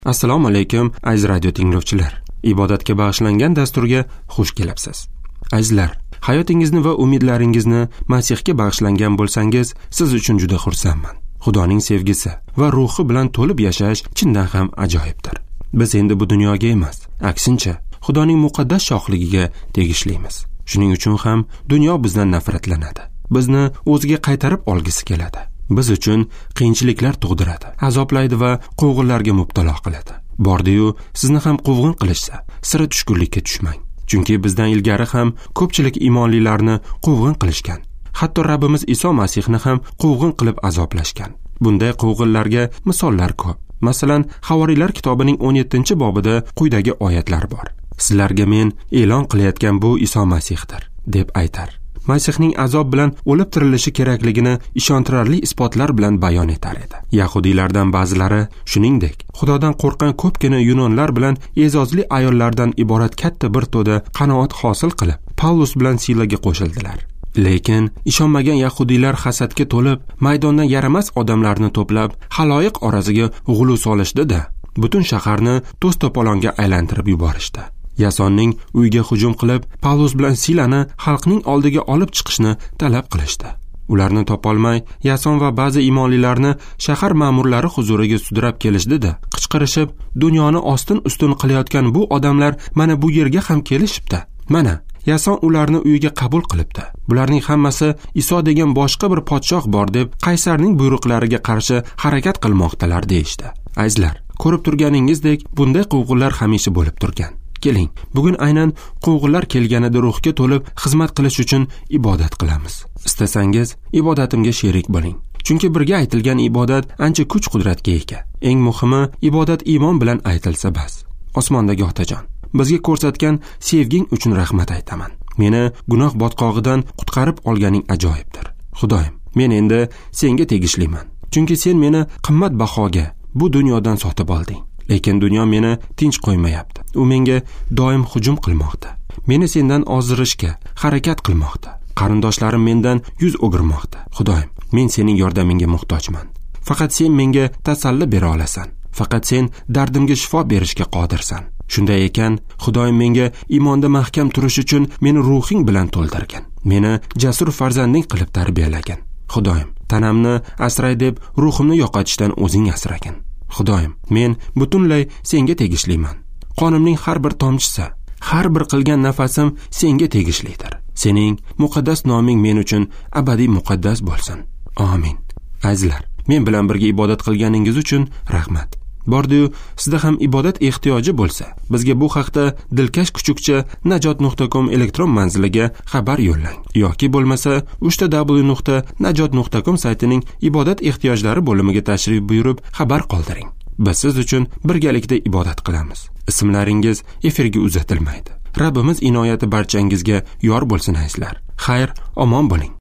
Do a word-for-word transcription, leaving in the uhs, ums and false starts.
Assalomu alaykum aziz radio tinglovchilar. Ibodatga bag'ishlangan dasturga xush kelibsiz. Azizlar, hayotingizni va umidlaringizni Masihga bag'ishlangan bo'lsangiz, siz uchun juda xursandman. Xudoning sevgisi va ruhi bilan to'lib yashash chindan ham ajoyibdir. Biz endi bu dunyoga emas, aksincha, Xudoning muqaddas shohligiga tegishlimiz. Shuning uchun ham dunyo bizdan nafratlanadi. Bizni o'ziga qaytarib olgisi keladi. Biz uchun qiyinchiliklar tug'diradi, azoblaydi va quvg'inlarga mubtalo qiladi. Bordi-yu, sizni ham quvg'in qilishsa, sira tushkunlikka tushmang. Chunki bizdan ilgari ham ko'pchilik iymonlilarni quvg'in qilishgan. Hatto Rabbimiz Iso Masihni ham quvg'in qilib azoblashgan. Bunday quvg'inlarga misollar ko'p. Masalan, Havoriylar kitobining o'n yettinchi bobida quyidagi oyatlar bor. Sizlarga men e'lon qilayotgan bu Iso Masihdir, deb aytar. Masihning azob bilan o'lib tirilishi kerakligini ishontirarli isbotlar bilan bayon etar edi. Yahudiylardan ba'zilari, shuningdek, Xudodan qo'rqqan ko'pgina yunonlar bilan e'zozli ayollardan iborat katta bir to'da qanoat hosil qilib, Pavlus bilan Silaga qo'shildilar. Lekin ishonmagan yahudiylar hasadga to'lib, maydondan yaramas odamlarni to'plab, xaloyiq orasiga g'ulu solishdi-da, butun shaharni to's-to'polonga aylantirib yuborishdi. Yasonning uyiga hujum qilib, Pavlus bilan Silani xalqning oldiga olib chiqishni talab qilishdi. Ularni topolmay, Yason va ba'zi iymonlilarni shahar ma'murlari huzuriga sudrab kelishdi-da, qichqirishib, dunyoni ostin-ustun qilayotgan bu odamlar mana bu yerga ham kelishibdi. Mana, Yason ularni uyiga qabul qilibdi. Bularning hammasi Iso degan boshqa bir podshoh bor deb Qaysarning buyruqlariga qarshi harakat qilmoqdalar deyishdi. Azizlar, ko'rib turganingizdek, bunday quvg'inlar hamisha bo'lib turgan. Keling, bugun aynan quvg'inlar kelganida ruhga to'lib xizmat qilish uchun ibodat qilamiz. Istasangiz, ibodatimga sherik bo'ling. Chunki birga aytilgan ibodat ancha kuch-qudratga ega. Eng muhimi, ibodat iymon bilan aytilsa bas. Osmondagi Otajon, bizga ko'rsatgan sevging uchun rahmat aytaman. Meni gunoh botqog'idan qutqarib olganing ajoyibdir. Xudoyim, men endi senga tegishliman. Chunki sen meni qimmat bahoga bu dunyodan sotib olding. Lekin dunyo meni tinch qo'ymayapti. U menga doim hujum qilmoqda. Meni sendan ozdirishga harakat qilmoqda. Qarindoshlarim mendan yuz o'girmoqda. Xudoyim, men sening yordamingga muhtojman. Faqat sen menga tasalli bera olasan. Faqat sen dardimga shifo berishga qodirsan. Shunday ekan, Xudoyim menga iymonda mahkam turish uchun meni ruhing bilan to'ldirgan. Meni jasur farzanding qilib tarbiyalagan. Xudoyim, tanamni asray deb ruhimni yo'qotishdan o'zing asragin. Xudoyim, men butunlay senga tegishliman. Qonimning har bir tomchisi, har bir qilgan nafasim senga tegishlidir. Sening muqaddas noming men uchun abadiy muqaddas bo'lsin. Amin. Azizlar, men bilan birga ibodat qilganingiz uchun rahmat. Bordi-yu, sizda ham ibodat ehtiyoji bo'lsa, bizga bu haqda dilkash kuchukcha najot nuqta com elektron manziliga xabar yo'llang. Yoki bo'lmasa, uch w nuqta najot nuqta com saytining ibodat ehtiyojlari bo'limiga tashrif buyurib xabar qoldiring. Biz siz uchun birgalikda ibodat qilamiz. Ismlaringiz efirga uzatilmaydi. Rabbimiz inoyati barchangizga yor bo'lsin azizlar. Xayr, omon bo'ling.